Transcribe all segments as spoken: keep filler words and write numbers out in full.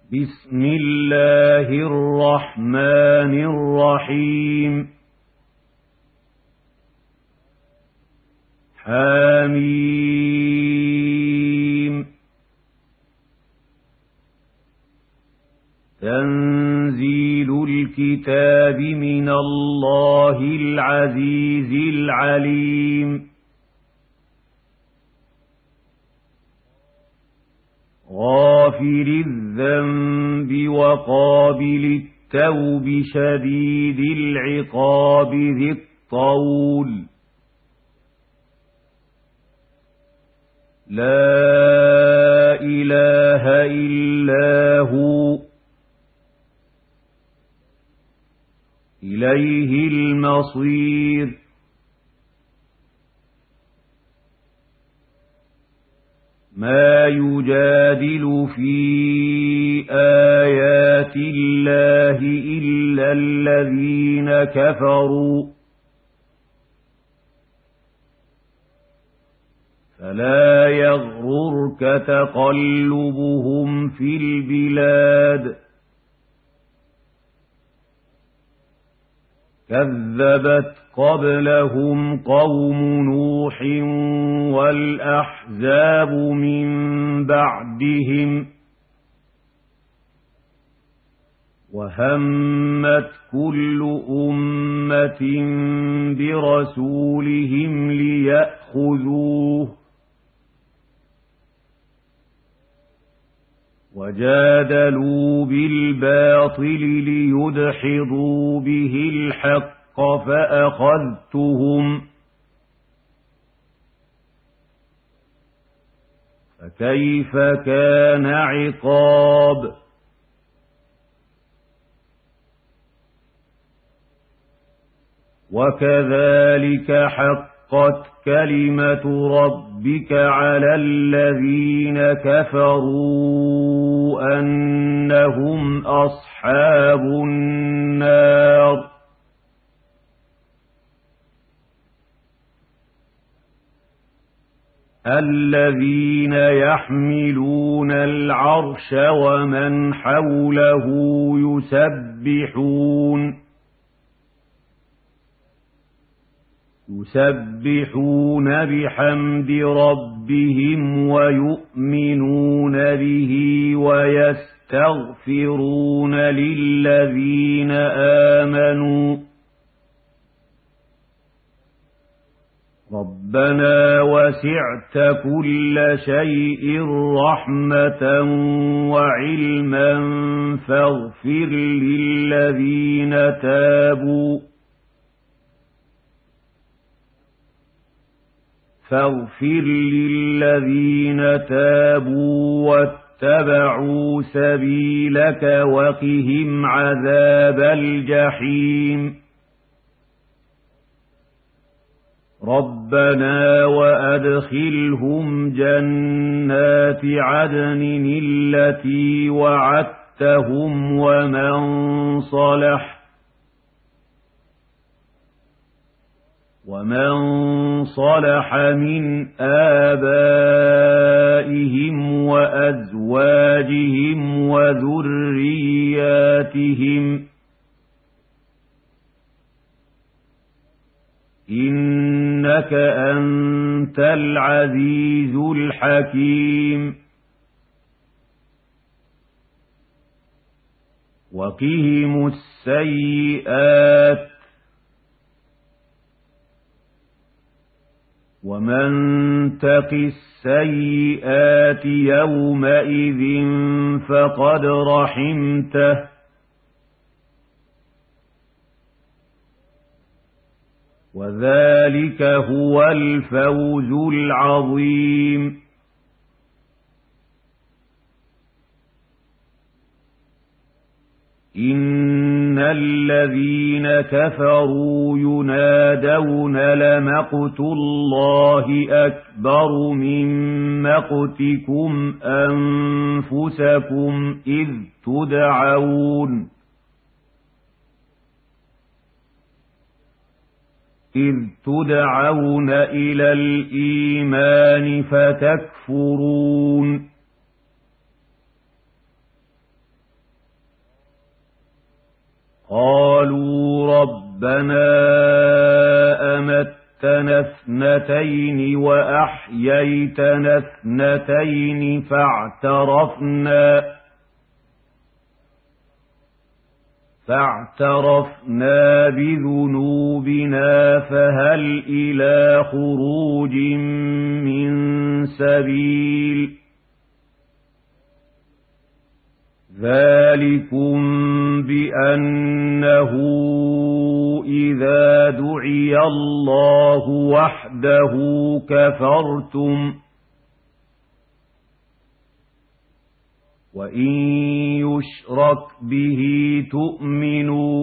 بسم الله الرحمن الرحيم حميم تنزيل الكتاب من الله العزيز العليم غافر الذنب وقابل التوب شديد العقاب ذي الطول لا إله إلا هو إليه المصير ما يجادل في آيات الله إلا الذين كفروا فلا يغررك تقلبهم في البلاد كذبت قبلهم قوم نوح والأحزاب من بعدهم وهمت كل أمة برسولهم ليأخذوه وجادلوا بالباطل ليدحضوا به الحق فأخذتهم فكيف كان عقاب وكذلك حقت كلمة ربك على الذين كفروا أنهم أصحاب النار الذين يحملون العرش ومن حوله يسبحون يسبحون بحمد ربهم ويؤمنون به ويستغفرون للذين آمنوا ربنا وسعت كل شيء رحمة وعلما فاغفر للذين تابوا فاغفر للذين تابوا واتبعوا سبيلك وقهم عذاب الجحيم ربنا وأدخلهم جنات عدن التي وعدتهم ومن صلح ومن صلح من آبائهم وأزواجهم وذرياتهم إنك أنت العزيز الحكيم وقهم السيئات ومن تق السيئات يومئذ فقد رحمته وذلك هو الفوز العظيم إن الذين كفروا ينادون لمقت الله أكبر من مقتكم أنفسكم إذ تدعون إذ تدعون إلى الإيمان فتكفرون قالوا ربنا أمتنا اثنتين وأحييتنا اثنتين فاعترفنا فاعترفنا بذنوبنا فهل إلى خروج من سبيل ذلكم بأنه إذا دعي الله وحده كفرتم وإن يشرك به تؤمنوا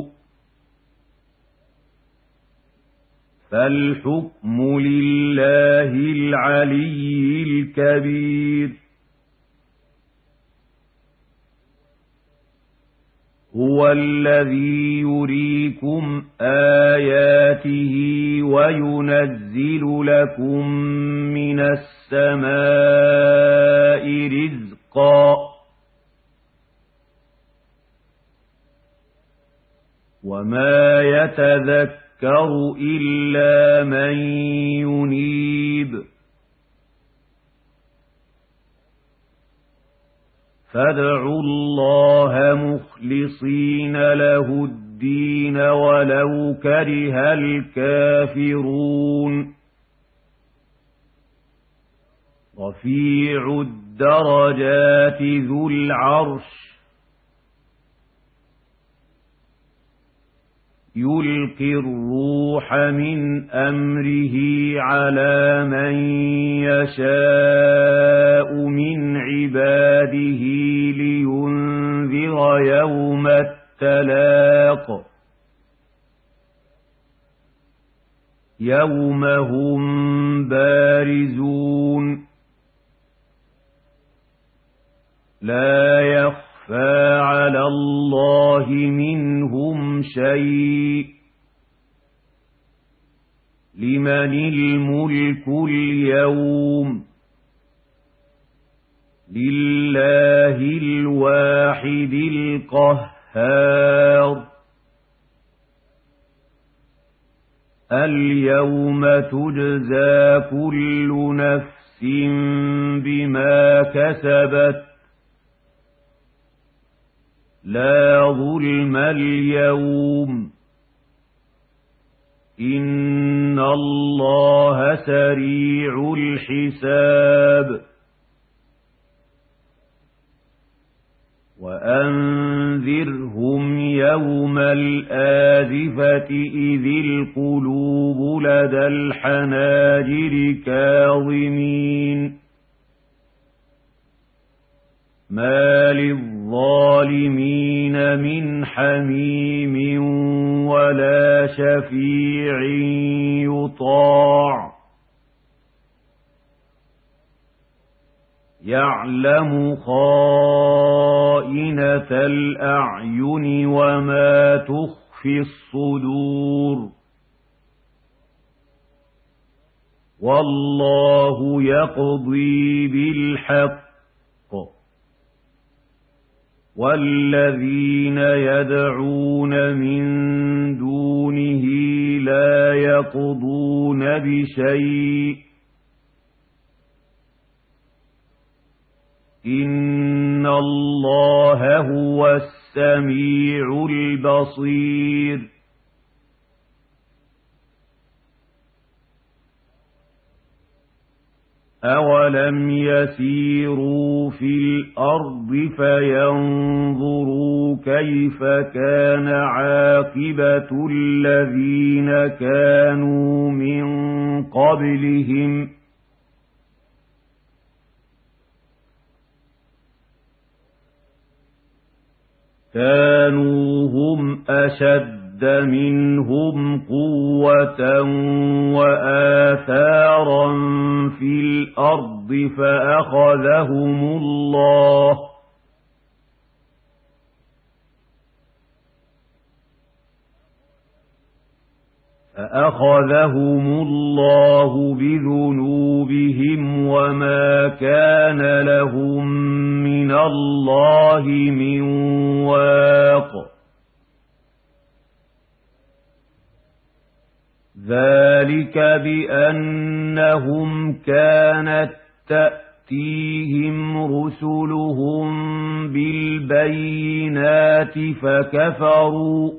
فالحكم لله العلي الكبير هو الذي يريكم آياته وينزل لكم من السماء رزقا وما يتذكر إلا من ينيب فادعوا الله مخلصين له الدين ولو كره الكافرون رفيع الدرجات ذو العرش يلقي الروح من أمره على من يشاء من عباده لينذر يوم التلاق يوم هم بارزون لا يخفى على الله منهم شيء لمن الملك اليوم لله الواحد القهار اليوم تجزى كل نفس بما كسبت لا ظلم اليوم إن الله سريع الحساب وأنذرهم يوم الآزفة إذ القلوب لدى الحناجر كاظمين ما للظالمين من حميم ولا شفيع يطاع يعلم خائنة الأعين وما تخفي الصدور والله يقضي بالحق والذين يدعون من دونه لا يقضون بشيء إن الله هو السميع البصير أولم يسيروا في الأرض فينظروا كيف كان عاقبة الذين كانوا من قبلهم كانوا هم أشد منهم قوة وآثارا في الأرض فأخذهم الله فأخذهم الله بذنوبهم وما كان لهم من الله من واق ذلك بأنهم كانت تأتيهم رسلهم بالبينات فكفروا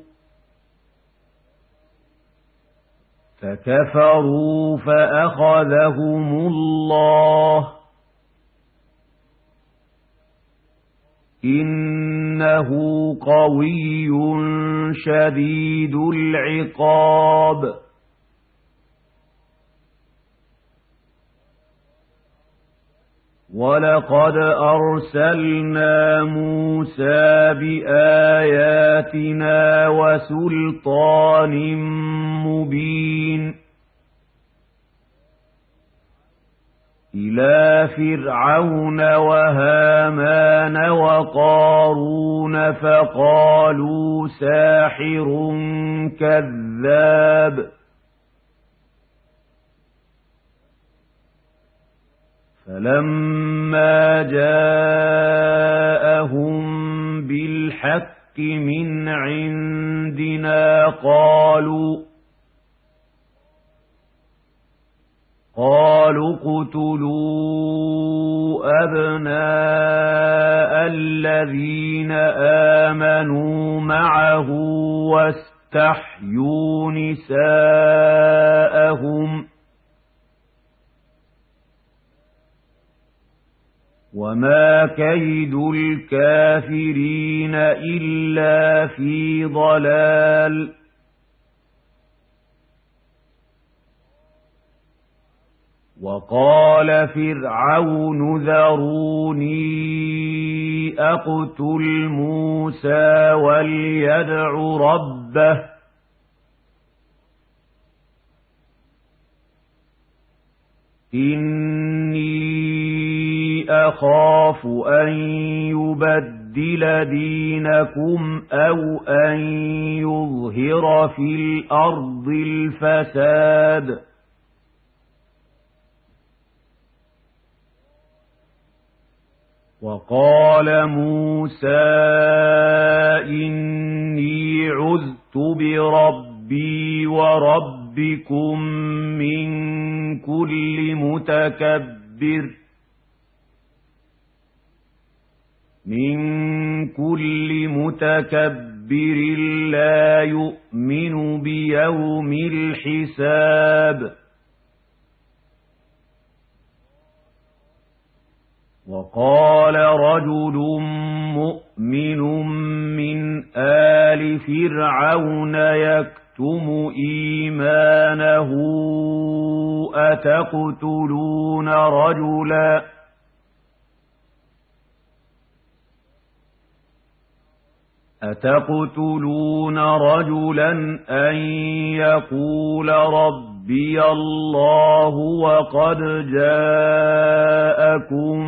فكفروا فأخذهم الله إنه قوي شديد العقاب ولقد أرسلنا موسى بآياتنا وسلطان مبين إلى فرعون وهامان وقارون فقالوا ساحر كذاب فلما جاءهم بالحق من عندنا قالوا قالوا اقتلوا أبناء الذين آمنوا معه واستحيوا نساءهم وما كيد الكافرين إلا في ضلال وقال فرعون ذروني أقتل موسى وليدع ربه إني أخاف أن يبدل دينكم أو أن يظهر في الأرض الفساد وقال موسى إني عذت بربي وربكم من كل متكبر من كل متكبر لا يؤمن بيوم الحساب وقال رجل مؤمن من آل فرعون يكتم إيمانه أتقتلون رجلا أتقتلون رجلا أن يقول ربي الله وقد جاءكم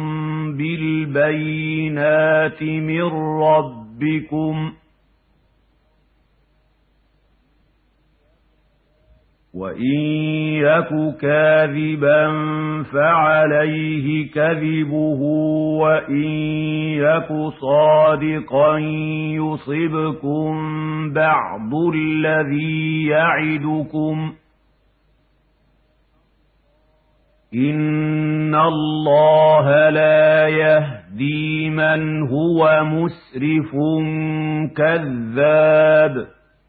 بالبينات من ربكم وإن يك كاذبا فعليه كذبه وإن يك صادقا يصبكم بعض الذي يعدكم إن الله لا يهدي من هو مسرف كذاب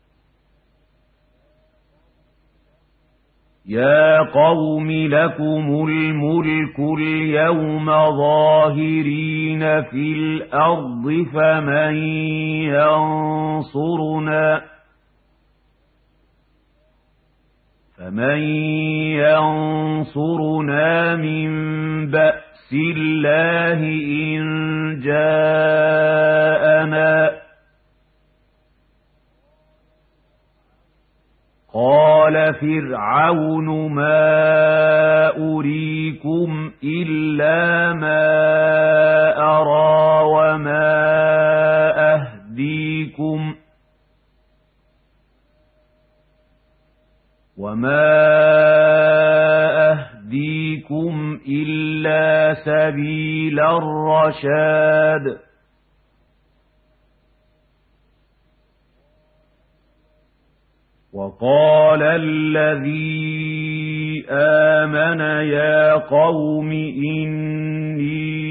يا قوم لكم الملك اليوم ظاهرين في الأرض فمن ينصرنا فمن ينصرنا من بأس الله إن جاءنا قال فرعون ما أريكم إلا ما أرى وما أهديكم وما أهديكم إلا سبيل الرشاد وقال الذي آمن يا قوم إني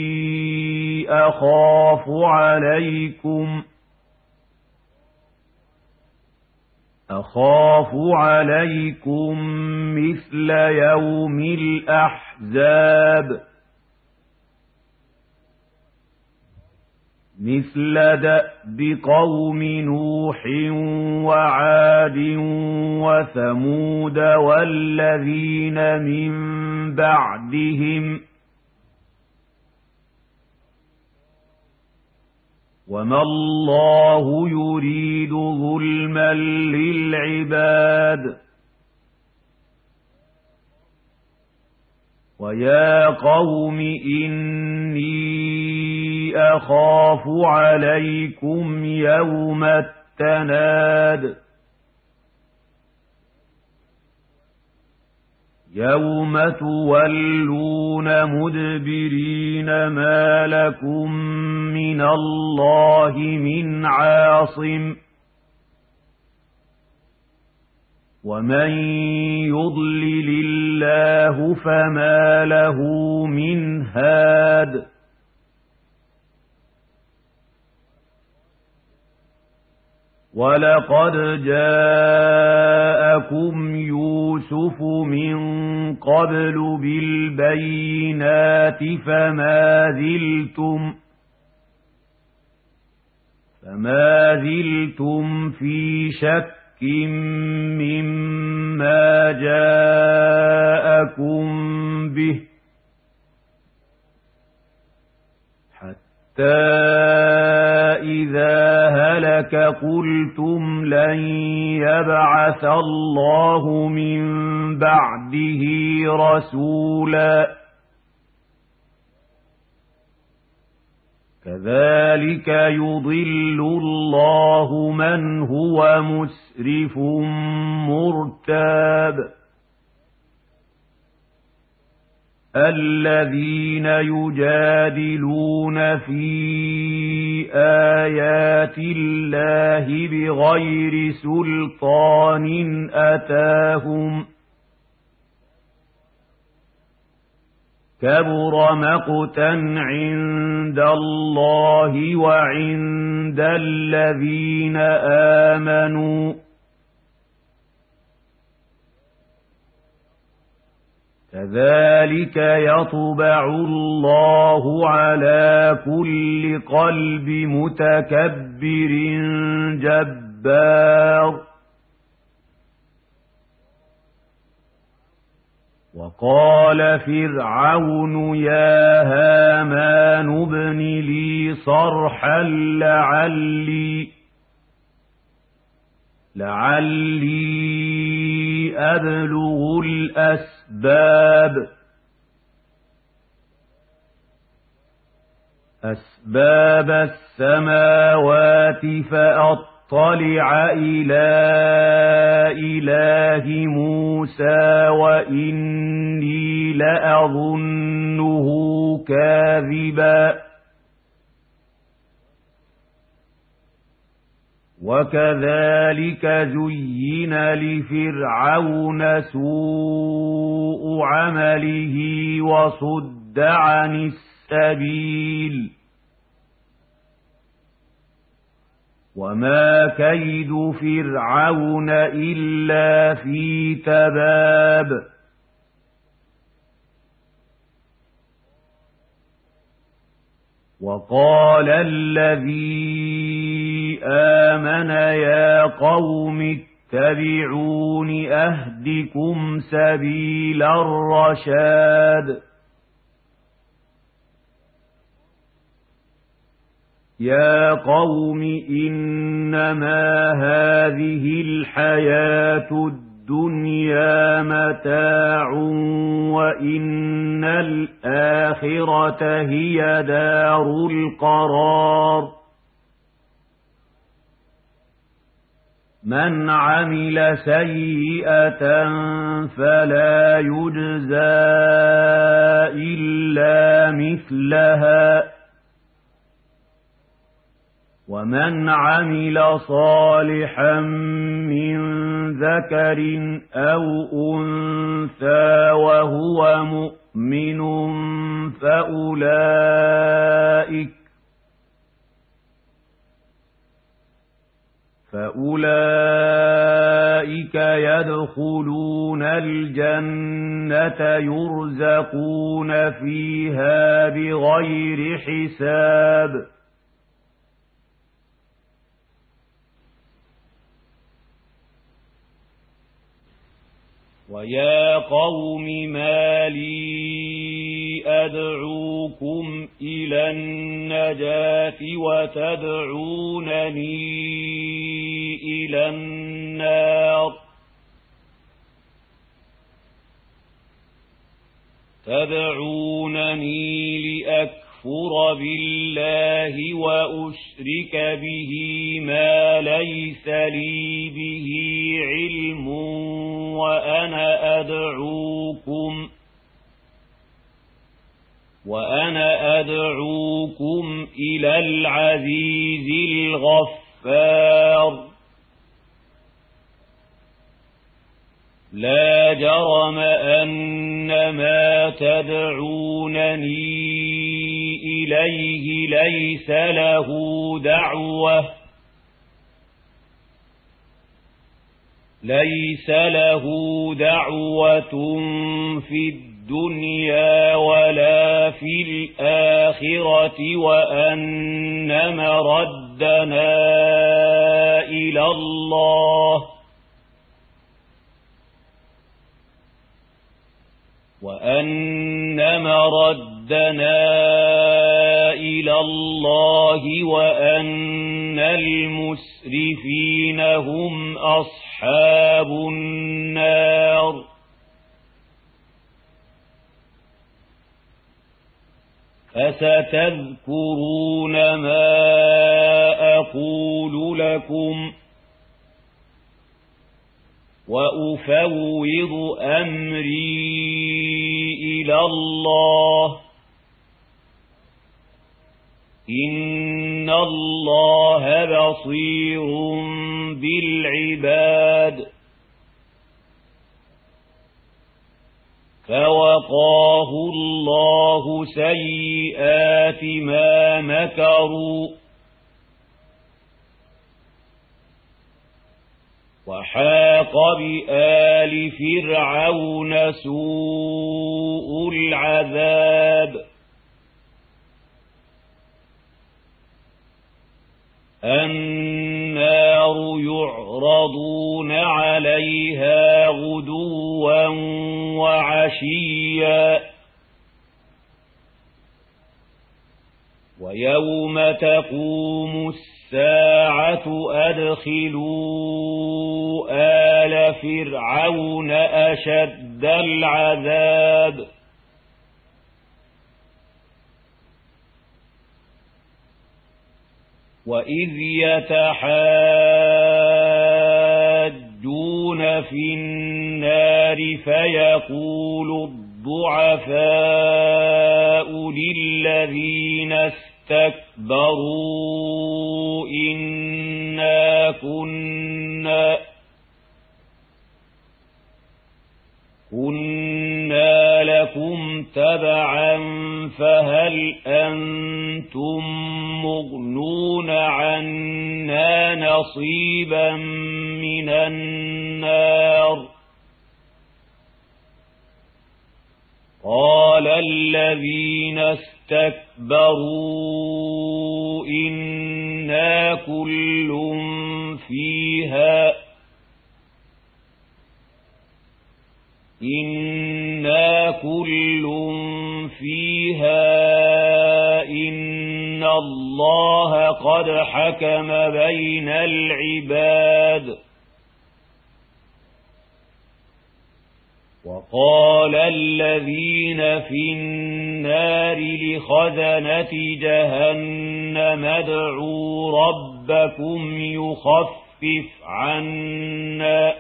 أخاف عليكم أخاف عليكم مثل يوم الأحزاب مثل دأب قوم نوح وعاد وثمود والذين من بعدهم وما الله يريد ظلما للعباد ويا قوم إني أخاف عليكم يوم التناد يوم تولون مدبرين ما لكم من الله من عاصم ومن يضلل الله فما له من هاد ولقد جاءكم يوسف من قبل بالبينات فما زلتم فما زلتم في شك مما جاءكم به حتى إذا هلك قلتم لن يبعث الله من بعده رسولا كذلك يضل الله من هو مسرف مرتاب الذين يجادلون في آيات الله بغير سلطان أتاهم كبر مقتا عند الله وعند الذين آمنوا كذلك يطبع الله على كل قلب متكبر جبار وقال فرعون يا هامان ابن لي صرحا لعلي لعلي أبلغ الأسباب أسباب السماوات فأطلع إلى إله موسى وإني لأظنه كاذبا وكذلك زين لفرعون سوء عمله وصد عن السبيل وما كيد فرعون إلا في تباب وقال الذي آمن يا قوم اتبعون أهدكم سبيل الرشاد يا قوم إنما هذه الحياة الدنيا متاع وإن الآخرة هي دار القرار من عمل سيئة فلا يجزى إلا مثلها ومن عمل صالحا من ذكر أو أنثى وهو مؤمن فأولئك فأولئك يدخلون الجنة يرزقون فيها بغير حساب ويا قوم ما لي أدعوكم إلى النجاة وتدعونني إلى النار تدعونني لأكفر بالله وأشرك به ما ليس لي به علم وأنا أدعوكم وأنا أدعوكم إلى العزيز الغفار لا جرم أن ما تدعونني إليه ليس له دعوة ليس له دعوة في الدنيا ولا في الآخرة وأن مردنا إلى الله وأن مردنا إلى الله وأن المسرفين هم أصحاب النار فستذكرون ما أقول لكم وأفوض أمري إلى الله إن الله بصير بالعباد فوقاه الله سيئات ما مكروا وحاق بآل فرعون سوء العذاب النار يعرضون عليها غدوا وعشيا ويوم تقوم الساعة أدخلوا آل فرعون أشد العذاب وإذ يتحاجون في النار فيقول الضعفاء للذين استكبروا إنا كنا كنا لكم تبعا فهل أنتم مغنون عنا نصيبا من النار قال الذين استكبروا إنا كل فيها إنا كل فيها إن الله قد حكم بين العباد وقال الذين في النار لخزنة جهنم ادعوا ربكم يخفف عنا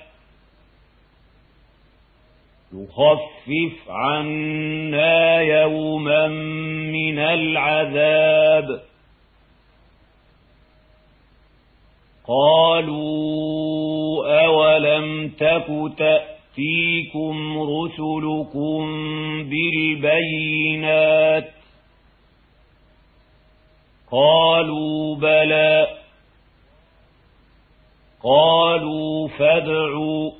يخفف عنا يوما من العذاب قالوا أولم تك تأتيكم رسلكم بالبينات قالوا بلى قالوا فادعوا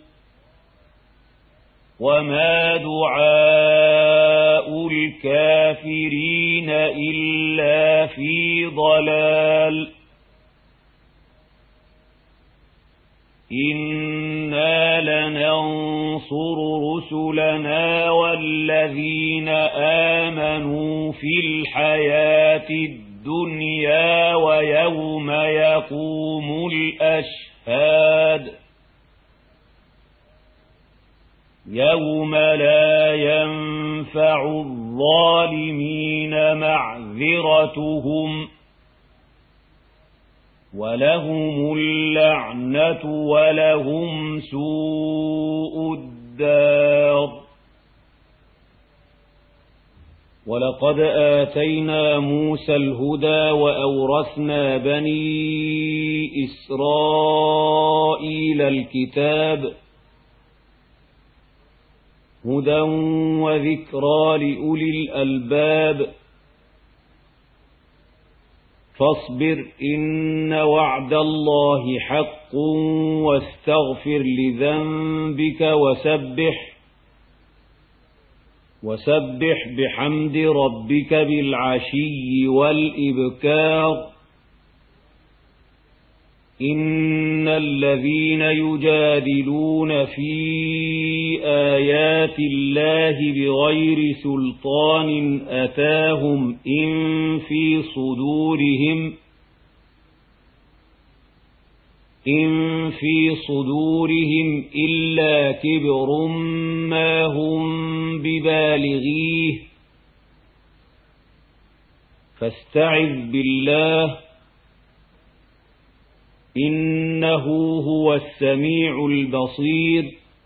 وما دعاء الكافرين إلا في ضلال إنا لننصر رسلنا والذين آمنوا في الحياة الدنيا ويوم يقوم الأشهاد يوم لا ينفع الظالمين معذرتهم ولهم اللعنة ولهم سوء الدار ولقد آتينا موسى الهدى وأورثنا بني إسرائيل الكتاب هدى وذكرى لأولي الألباب فاصبر إن وعد الله حق واستغفر لذنبك وسبح وسبح بحمد ربك بالعشي والإبكار إن الذين يجادلون في آيات الله بغير سلطان أتاهم إن في صدورهم إن في صدورهم إلا كبر ما هم ببالغيه فاستعذ بالله إنه هو السميع البصير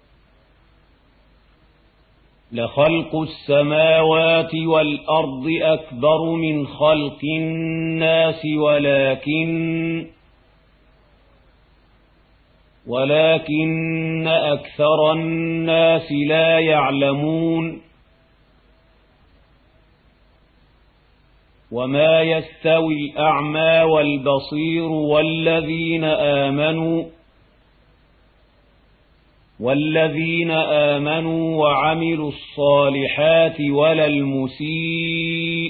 لخلق السماوات والأرض أكبر من خلق الناس ولكن ولكن أكثر الناس لا يعلمون وما يستوي الأعمى والبصير والذين آمنوا والذين آمنوا وعملوا الصالحات ولا المسيء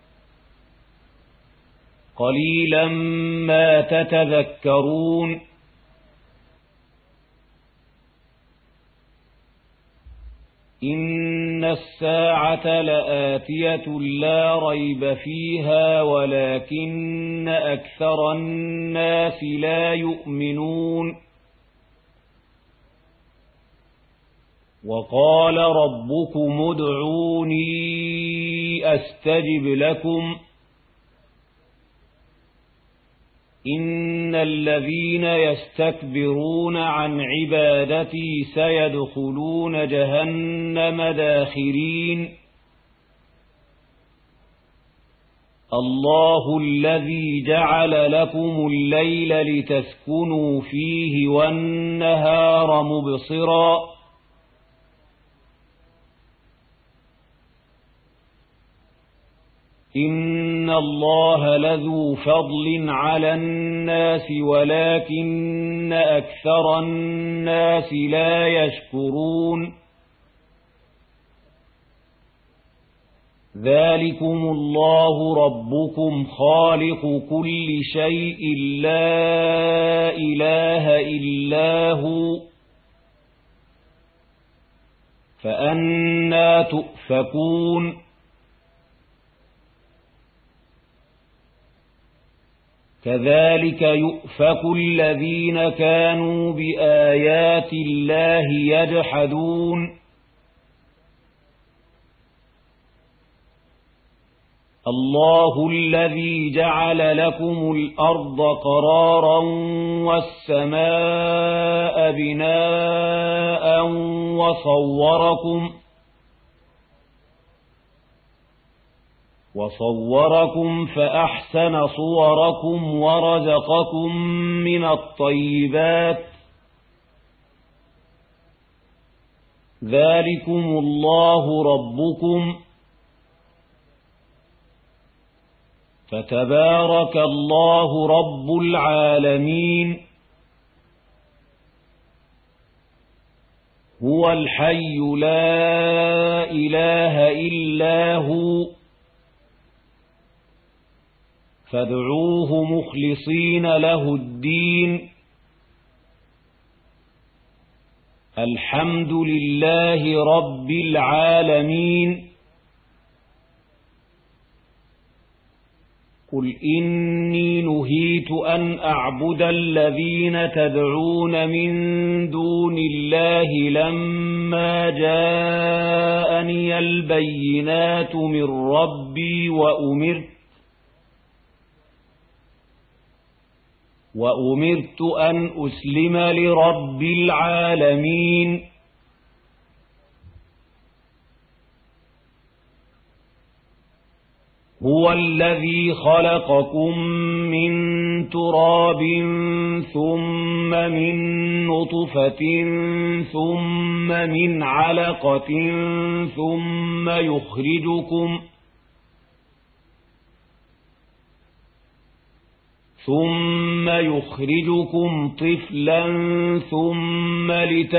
قليلا ما تتذكرون إن الساعة لآتية لا ريب فيها ولكن أكثر الناس لا يؤمنون وقال ربكم ادعوني أستجب لكم إن الذين يستكبرون عن عبادتي سيدخلون جهنم داخرين الله الذي جعل لكم الليل لتسكنوا فيه والنهار مبصرا إن الله لذو فضل على الناس ولكن أكثر الناس لا يشكرون ذلكم الله ربكم خالق كل شيء لا إله إلا هو فأنى تؤفكون كذلك يؤفك الذين كانوا بآيات الله يجحدون الله الذي جعل لكم الأرض قرارا والسماء بناء وصوركم وصوركم فأحسن صوركم ورزقكم من الطيبات ذلكم الله ربكم فتبارك الله رب العالمين هو الحي لا إله إلا هو فادعوه مخلصين له الدين الحمد لله رب العالمين قل إني نهيت أن أعبد الذين تدعون من دون الله لما جاءني البينات من ربي وأمرت وأمرت أن أسلم لرب العالمين هو الذي خلقكم من تراب ثم من نطفة ثم من علقة ثم يخرجكم ثم يخرجكم طفلا ثم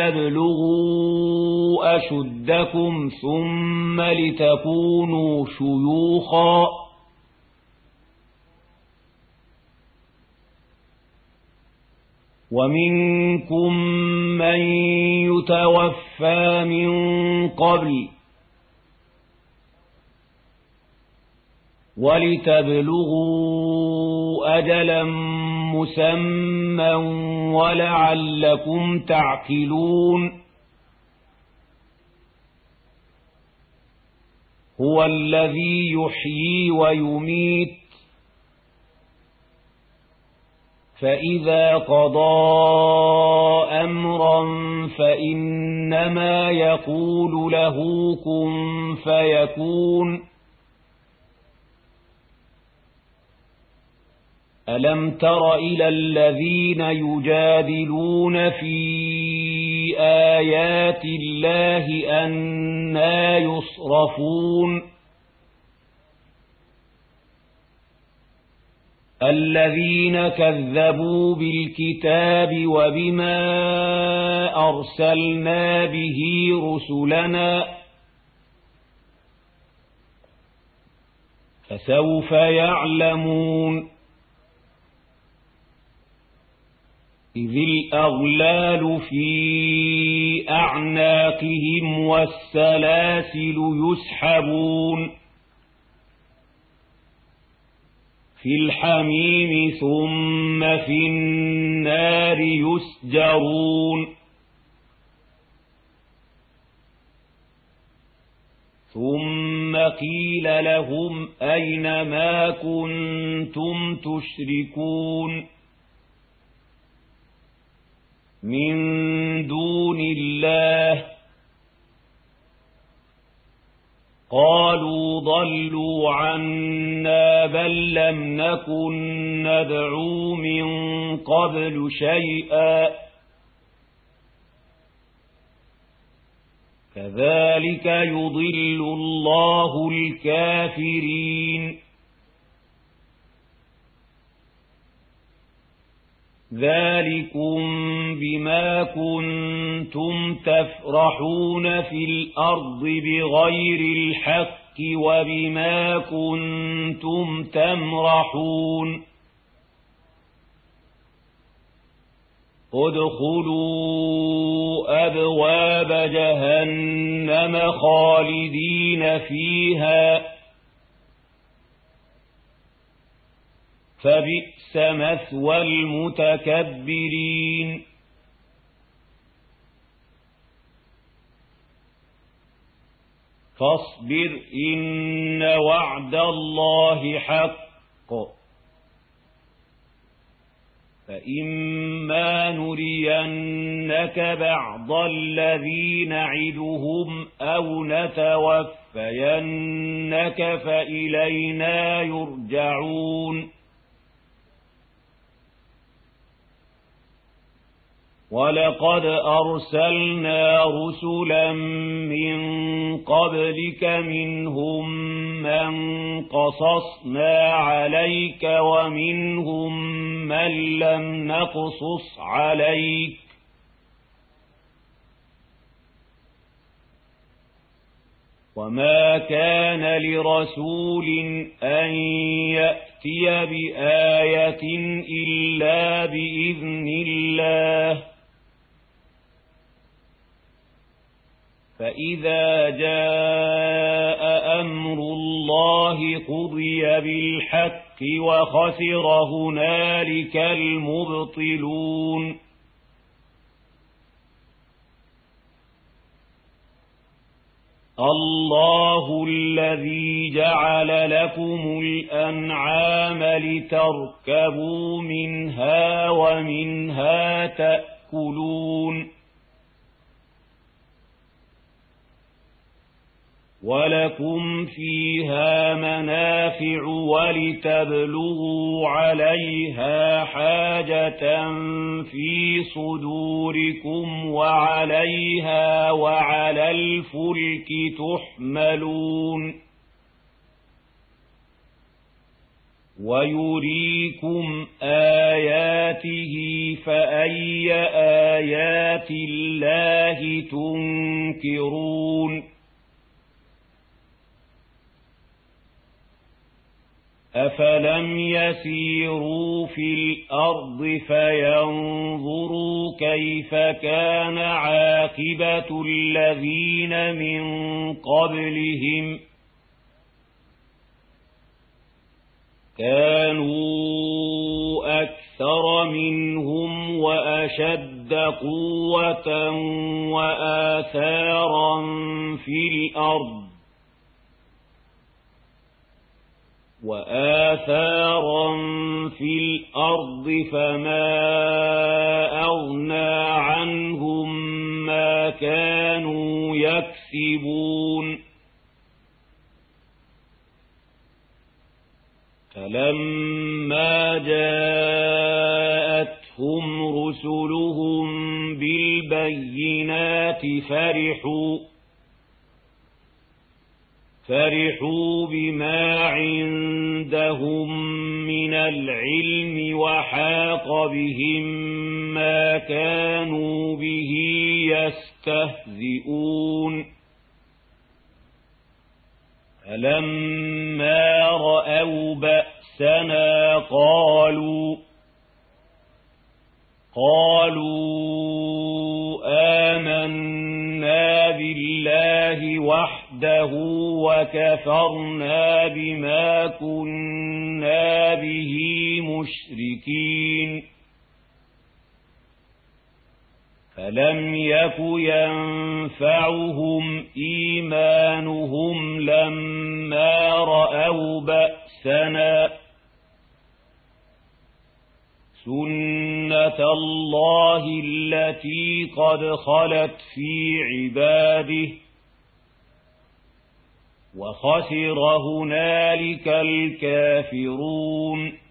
لتبلغوا أشدكم ثم لتكونوا شيوخا ومنكم من يتوفى من قبل ولتبلغوا أجلا مسمى ولعلكم تعقلون هو الذي يحيي ويميت فإذا قضى أمرا فإنما يقول له كن فيكون ألم تر إلى الذين يجادلون في آيات الله أنى يصرفون الذين كذبوا بالكتاب وبما أرسلنا به رسلنا فسوف يعلمون إذ الأغلال في أعناقهم والسلاسل يسحبون في الحميم ثم في النار يسجرون ثم قيل لهم أين ما كنتم تشركون من دون الله قالوا ضلوا عنا بل لم نكن ندعو من قبل شيئا كذلك يضل الله الكافرين ذلكم بما كنتم تفرحون في الأرض بغير الحق وبما كنتم تمرحون ادخلوا أبواب جهنم خالدين فيها فبئس مثوى المتكبرين فاصبر إن وعد الله حق فإما نرينك بعض الذي نعدهم أو نتوفى لنتوفينك فإلينا يرجعون ولقد أرسلنا رسلا من قبلك منهم من قصصنا عليك ومنهم من لم نقصص عليك وما كان لرسول أن يأتي بآية إلا بإذن الله فإذا جاء أمر الله قضي بالحق وخسر هنالك المبطلون الله الذي جعل لكم الأنعام لتركبوا منها ومنها تأكلون ولكم فيها منافع ولتبلغوا عليها حاجة في صدوركم وعليها وعلى الفلك تحملون ويريكم آياته فأي آيات الله تنكرون أفلم يسيروا في الأرض فينظروا كيف كان عاقبة الذين من قبلهم كانوا أكثر منهم وأشد قوة وآثارا في الأرض وآثارا في الأرض فما أغنى عنهم ما كانوا يكسبون فلما جاءتهم رسلهم بالبينات فرحوا فرحوا بما عندهم من العلم وحاق بهم ما كانوا به يستهزئون فلما رأوا بأسنا قالوا قالوا آمنا بالله وحده وكفرنا بما كنا به مشركين فلم يك ينفعهم إيمانهم لما رأوا بأسنا سنة الله التي قد خلت في عباده وخسر هنالك الكافرون